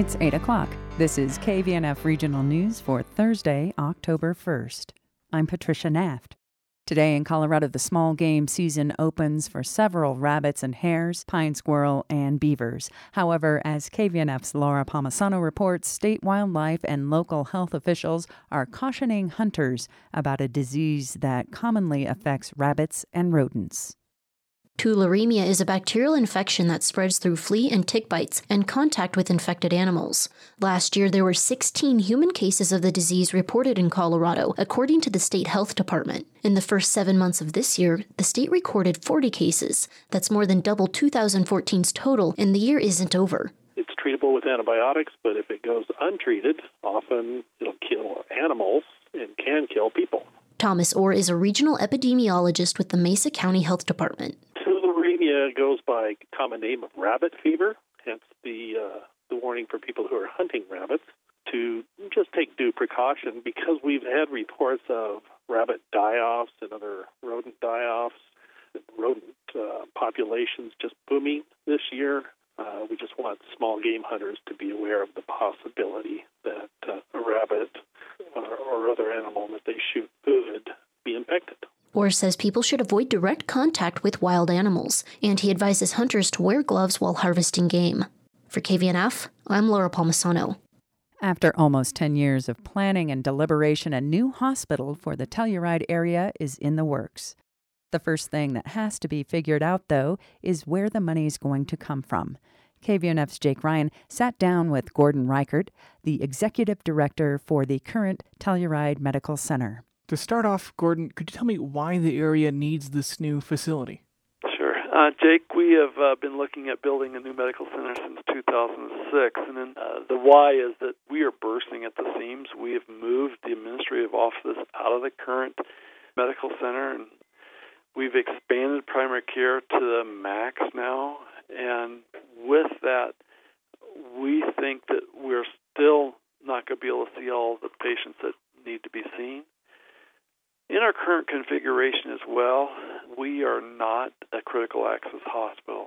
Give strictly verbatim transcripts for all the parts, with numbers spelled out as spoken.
It's eight o'clock. This is K V N F Regional News for Thursday, October first. I'm Patricia Naft. Today in Colorado, the small game season opens for several rabbits and hares, pine squirrel, and beavers. However, as K V N F's Laura Palmisano reports, state wildlife and local health officials are cautioning hunters about a disease that commonly affects rabbits and rodents. Tularemia is a bacterial infection that spreads through flea and tick bites and contact with infected animals. Last year, there were sixteen human cases of the disease reported in Colorado, according to the state health department. In the first seven months of this year, the state recorded forty cases. That's more than double two thousand fourteen's total, and the year isn't over. It's treatable with antibiotics, but if it goes untreated, often it'll kill animals and can kill people. Thomas Orr is a regional epidemiologist with the Mesa County Health Department. Tularemia goes by common name of rabbit fever, hence the uh, the warning for people who are hunting rabbits to just take due precaution, because we've had reports of rabbit die-offs and other rodent die-offs, rodent uh, populations just booming this year. Uh, we just want small game hunters to be aware of the possibility that uh, a rabbit or, or other animal that they shoot could be infected. Orr says people should avoid direct contact with wild animals, and he advises hunters to wear gloves while harvesting game. For K V N F, I'm Laura Palmisano. After almost ten years of planning and deliberation, a new hospital for the Telluride area is in the works. The first thing that has to be figured out, though, is where the money is going to come from. K V N F's Jake Ryan sat down with Gordon Reichert, the executive director for the current Telluride Medical Center. To start off, Gordon, could you tell me why the area needs this new facility? Sure. Uh, Jake, we have uh, been looking at building a new medical center since two thousand six, and then, uh, the why is that we are bursting at the seams. We have moved the administrative offices out of the current medical center, and we've expanded primary care to the max now, and with that, we think that we're still not going to be able to see all the patients that need to be seen. In our current configuration as well, we are not a critical access hospital.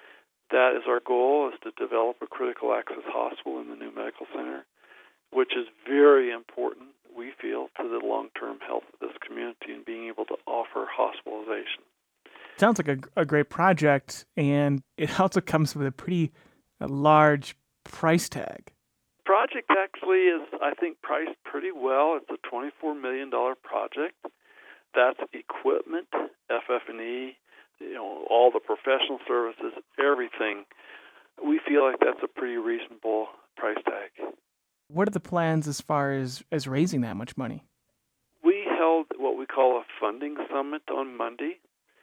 That is our goal, is to develop a critical access hospital in the new medical center, which is very important, we feel, to the long-term health of this community and being able to offer hospitalization. Sounds like a, a great project, and it also comes with a pretty a large price tag. Project actually is, I think, priced pretty well. It's a twenty-four million dollars project. That's equipment, F F and E, you know, all the professional services, everything. We feel like that's a pretty reasonable price tag. What are the plans as far as, as raising that much money? We held what we call a funding summit on Monday.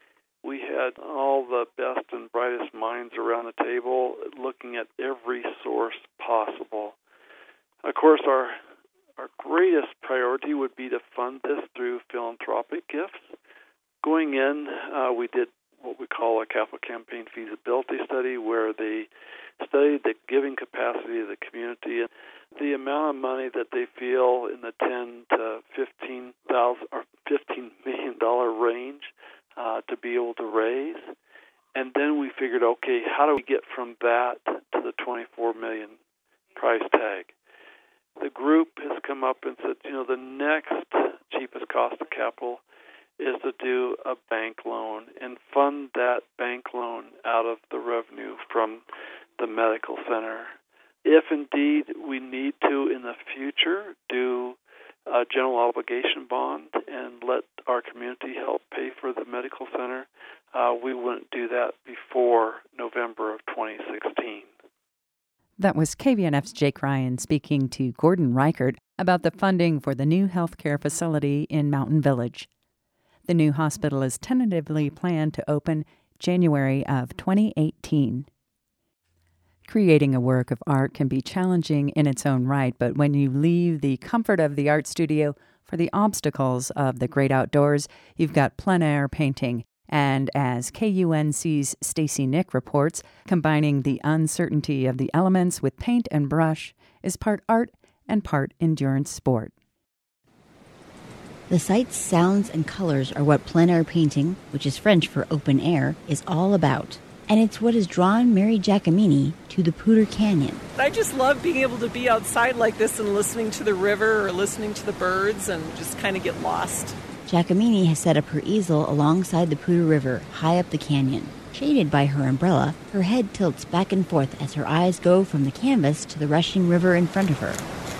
We had all the best and brightest minds around the table looking at every source possible. Of course, our our greatest priority would be to fund this through philanthropic gifts. Going in, uh, we did what we call a capital campaign feasibility study, where they studied the giving capacity of the community and the amount of money that they feel in the ten to fifteen thousand or fifteen million dollar range uh, to be able to raise. And then we figured, okay, how do we get from that to the twenty-four million price tag? The group has come up and said, you know, the next cheapest cost of capital is to do a bank loan and fund that bank loan out of the revenue from the medical center. If indeed we need to in the future do a general obligation bond and let our community help pay for the medical center, uh, we wouldn't do that before November of twenty sixteen. That was K V N F's Jake Ryan speaking to Gordon Reichert about the funding for the new healthcare facility in Mountain Village. The new hospital is tentatively planned to open January of twenty eighteen. Creating a work of art can be challenging in its own right, but when you leave the comfort of the art studio for the obstacles of the great outdoors, you've got plein air painting. And as K U N C's Stacy Nick reports, combining the uncertainty of the elements with paint and brush is part art and part endurance sport. The sights, sounds, and colors are what plein air painting, which is French for open air, is all about. And it's what has drawn Mary Giacomini to the Poudre Canyon. I just love being able to be outside like this and listening to the river or listening to the birds and just kind of get lost. Giacomini has set up her easel alongside the Poudre River, high up the canyon. Shaded by her umbrella, her head tilts back and forth as her eyes go from the canvas to the rushing river in front of her.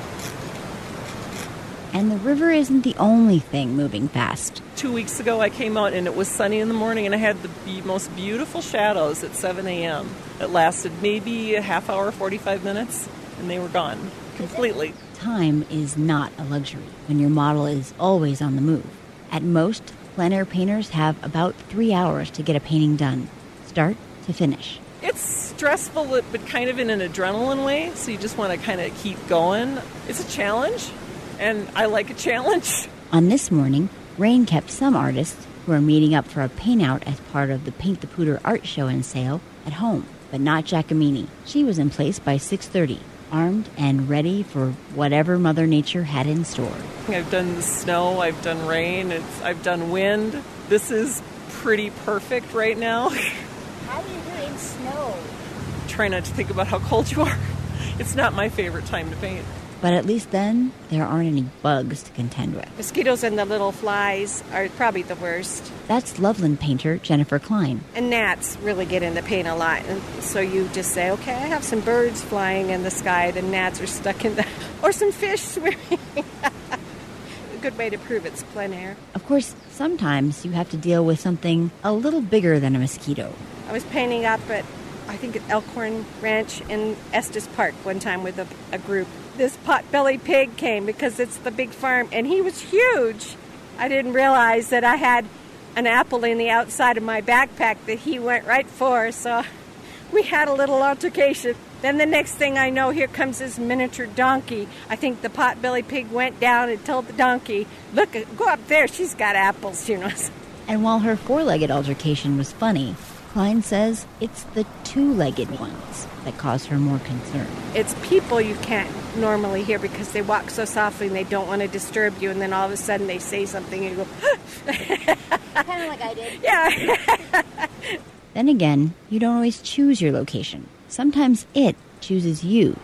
And the river isn't the only thing moving fast. Two weeks ago I came out and it was sunny in the morning and I had the be- most beautiful shadows at seven a.m. It lasted maybe a half hour, forty-five minutes, and they were gone completely. Time is not a luxury when your model is always on the move. At most, plein air painters have about three hours to get a painting done, start to finish. It's stressful, but kind of in an adrenaline way, so you just want to kind of keep going. It's a challenge, and I like a challenge. On this morning, rain kept some artists who are meeting up for a paint-out as part of the Paint the Poudre art show and sale at home, but not Giacomini. She was in place by six thirty, armed and ready for whatever Mother Nature had in store. I've done snow, I've done rain, it's, I've done wind. This is pretty perfect right now. How do you do it in snow? Try not to think about how cold you are. It's not my favorite time to paint. But at least then, there aren't any bugs to contend with. Mosquitoes and the little flies are probably the worst. That's Loveland painter Jennifer Klein. And gnats really get in the paint a lot. And so you just say, okay, I have some birds flying in the sky. The gnats are stuck in the... Or some fish swimming. A good way to prove it's plein air. Of course, sometimes you have to deal with something a little bigger than a mosquito. I was painting up at, I think, at Elkhorn Ranch in Estes Park one time with a, a group. This pot-bellied pig came because it's the big farm, and he was huge. I didn't realize that I had an apple in the outside of my backpack that he went right for, so we had a little altercation. Then the next thing I know, here comes this miniature donkey. I think the pot-bellied pig went down and told the donkey, look, go up there, she's got apples, you know. And while her four-legged altercation was funny, Klein says it's the two-legged ones that cause her more concern. It's people you can't normally hear because they walk so softly and they don't want to disturb you, and then all of a sudden they say something and you go, kind of like I did. Yeah. Then again, you don't always choose your location. Sometimes it chooses you.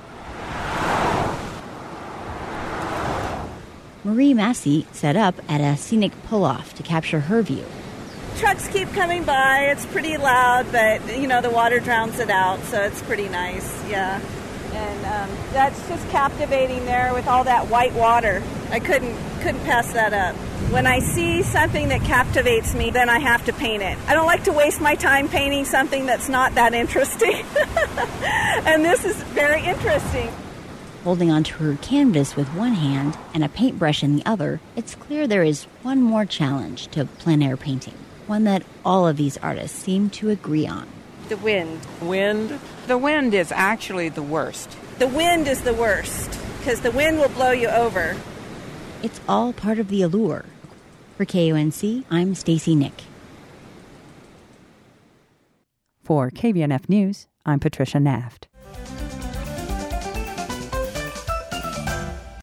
Marie Massey set up at a scenic pull-off to capture her view. Trucks keep coming by. It's pretty loud, but, you know, the water drowns it out, so it's pretty nice, yeah. And um, that's just captivating there with all that white water. I couldn't couldn't pass that up. When I see something that captivates me, then I have to paint it. I don't like to waste my time painting something that's not that interesting. And this is very interesting. Holding onto her canvas with one hand and a paintbrush in the other, it's clear there is one more challenge to plein air painting. One that all of these artists seem to agree on. The wind. Wind? The wind is actually the worst. The wind is the worst, because the wind will blow you over. It's all part of the allure. For K O N C, I'm Stacy Nick. For K B N F News, I'm Patricia Naft.